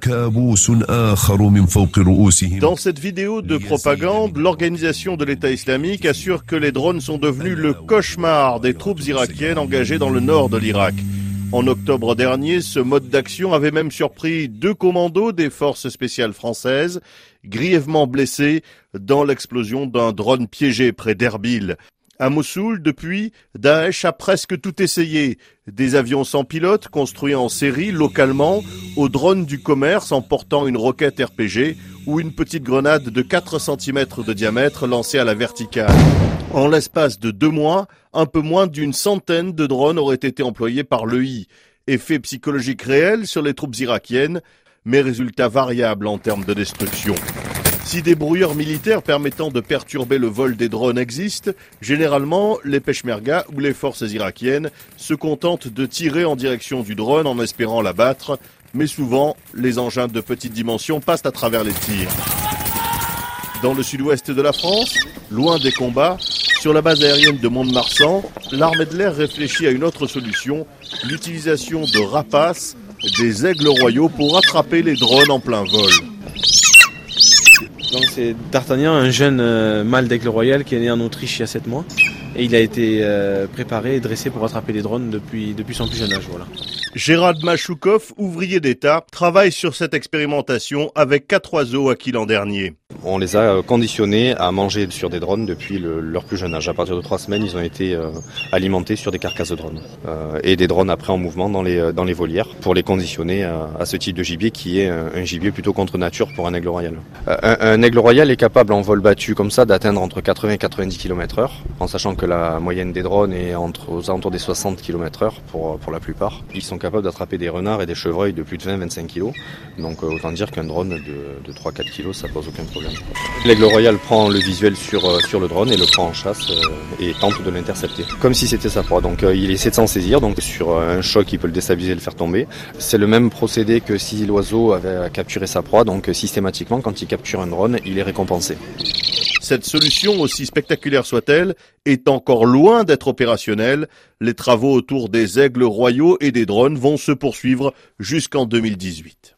Dans cette vidéo de propagande, l'organisation de l'État islamique assure que les drones sont devenus le cauchemar des troupes irakiennes engagées dans le nord de l'Irak. En octobre dernier, ce mode d'action avait même surpris 2 commandos des forces spéciales françaises, grièvement blessés dans l'explosion d'un drone piégé près d'Erbil. À Mossoul, depuis, Daesh a presque tout essayé. Des avions sans pilote construits en série localement, aux drones du commerce en portant une roquette RPG ou une petite grenade de 4 cm de diamètre lancée à la verticale. En l'espace de 2 mois, un peu moins d'une centaine de drones auraient été employés par l'EI. Effet psychologique réel sur les troupes irakiennes, mais résultats variables en termes de destruction. Si des brouilleurs militaires permettant de perturber le vol des drones existent, généralement, les peshmergas ou les forces irakiennes se contentent de tirer en direction du drone en espérant l'abattre, mais souvent, les engins de petite dimension passent à travers les tirs. Dans le sud-ouest de la France, loin des combats, sur la base aérienne de Mont-de-Marsan, l'armée de l'air réfléchit à une autre solution, l'utilisation de rapaces, des aigles royaux pour attraper les drones en plein vol. Donc c'est D'Artagnan, un jeune mâle d'aigle royal qui est né en Autriche il y a 7 mois. Et il a été préparé et dressé pour attraper les drones depuis son plus jeune âge. Voilà. Gérald Machoukov, ouvrier d'État, travaille sur cette expérimentation avec 4 oiseaux acquis l'an dernier. On les a conditionnés à manger sur des drones depuis leur plus jeune âge. À partir de 3 semaines, ils ont été alimentés sur des carcasses de drones. Et des drones après en mouvement dans les volières pour les conditionner à ce type de gibier qui est un gibier plutôt contre nature pour un aigle royal. Un aigle royal est capable en vol battu comme ça d'atteindre entre 80 et 90 km/h, en sachant que la moyenne des drones est aux alentours des 60 km/h pour la plupart. Ils sont capables d'attraper des renards et des chevreuils de plus de 20-25 kg. Donc autant dire qu'un drone de 3-4 kg, ça pose aucun problème. L'aigle royal prend le visuel sur le drone et le prend en chasse et tente de l'intercepter. Comme si c'était sa proie. Donc il essaie de s'en saisir. Donc sur un choc, il peut le déstabiliser et le faire tomber. C'est le même procédé que si l'oiseau avait capturé sa proie. Donc systématiquement, quand il capture un drone, il est récompensé. Cette solution, aussi spectaculaire soit-elle, est encore loin d'être opérationnelle. Les travaux autour des aigles royaux et des drones vont se poursuivre jusqu'en 2018.